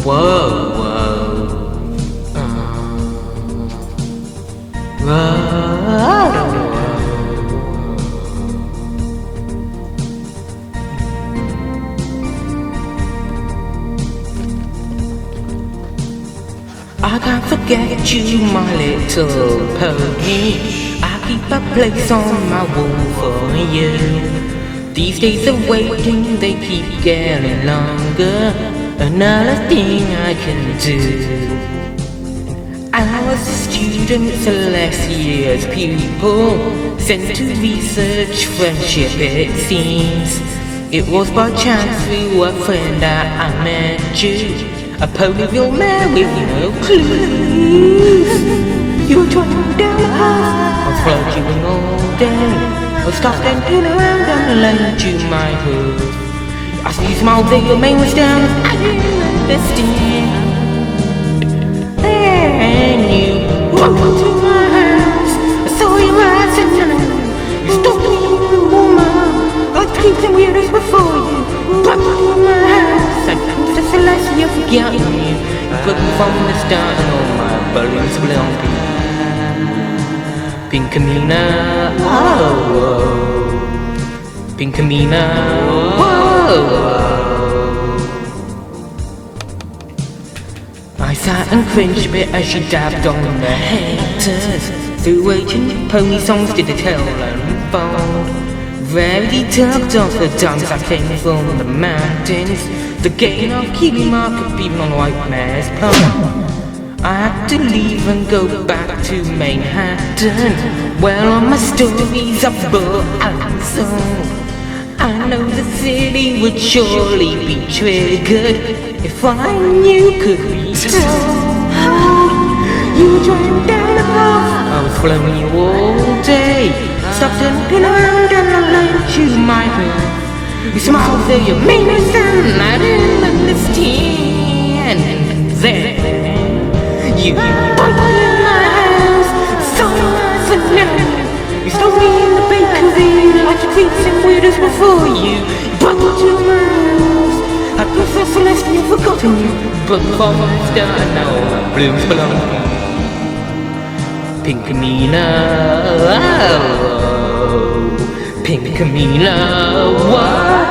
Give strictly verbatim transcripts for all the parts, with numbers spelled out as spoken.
whoa, whoa. Uh, whoa. I can't forget you, my little pony. I keep a place on my wall for you. These days of waiting, they keep getting longer. Another thing I can do. I was a student, Celestia's pupil, sent to research friendship, it seems. It was by chance through a friend that I met you. A Ponyville man with no clues. You were driving down the path, I was floating all day. I stopped and turned around and lent you my hood. I see you smiled there, your mane was down, I didn't understand. And you walked into my house, I saw your eyes and you stopped me in the woman. I treated some weirdos before you, walked into my house. I Princess Celestia, forgetting you. You put me from the start and all my balloons belong to you. Pinkamena, oh, whoa. Pinkamena, whoa, whoa. I sat and cringed a bit as she dabbed on the haters. Through waiting pony songs did the tale unfold. Rarely tugged off the dance I came from the mountains. The gain of Kiwi market being on white mare's pond. I had to leave and go back to Manhattan. Well, all my stories are bought and sold. I know the city would surely be triggered if I knew could be told. You were driving down the path, I was following you all day. Stopped and pinned around and I lent you my hood. You smiled though your made me stand, I didn't understand. And then you bumped in my house, so nice and now. You stole me in the bakery like you treat some weirdos before you. You bumped into my house, I Princess Celestia, forgotten you. But from the start now my blooms belong to you. Pinkamena, oh, Pinkamena, whoa.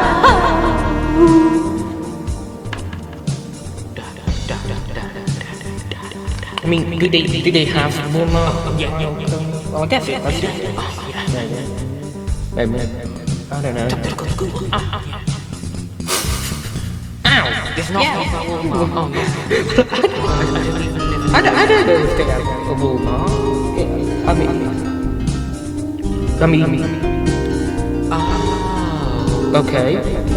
I mean, do they do they have more? Oh, yeah, yeah, yeah. Oh, that's it. That's it. Oh, yeah, yeah, yeah. Maybe, I don't know. Ow! It's not. Yeah. Oh, oh, yeah. I don't. I don't know if they have a Walmart. Yeah, I mean, I mean. Oh. Okay.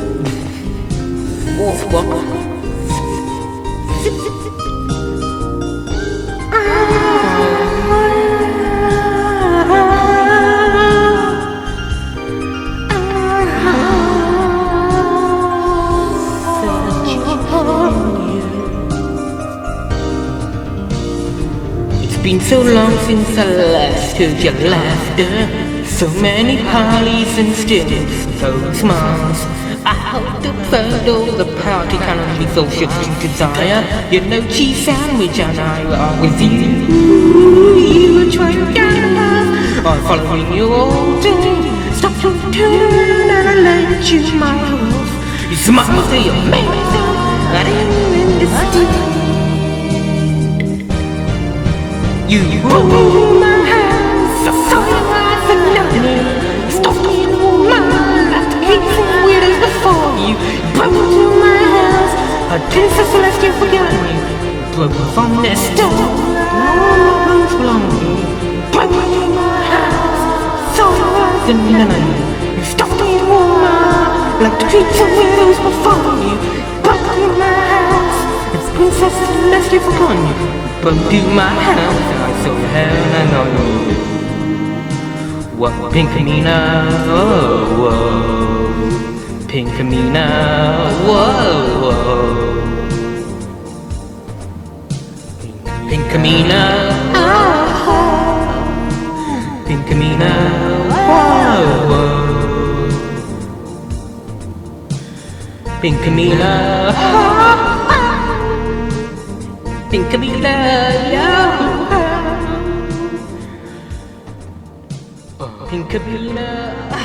What? What? It's been so long since I last heard your laughter. So many parties and still so smiles. I hope the photo of the party cannot be so shit you desire. Your no cheese sandwich and I are with you. You were trying down the path, I'm following you all day. Stop to turn around and I lent you my love. You smiled till you made me sound, I didn't understand. You broke into my house, I saw your eyes and nothing. You stopped me in the woman, left me some weirdos before you. Broke into my house, I Princess Celestia, forgotten you. Broke from the start, all my bones belong to you. Broke into my house, saw your eyes and nothing. You stopped me in the woman, left to treat some weirdos before you. Broke into my house, it's Princess Celestia, forgotten you. Broke into my house, I saw your hair and I know you. What Pinkamena, oh, whoa. Pinkamena, whoa, whoa. Pinkamena, oh. Pinkamena, whoa, whoa. Pinkamena, oh. ถึงกับมีเลยถึงกับมีเลย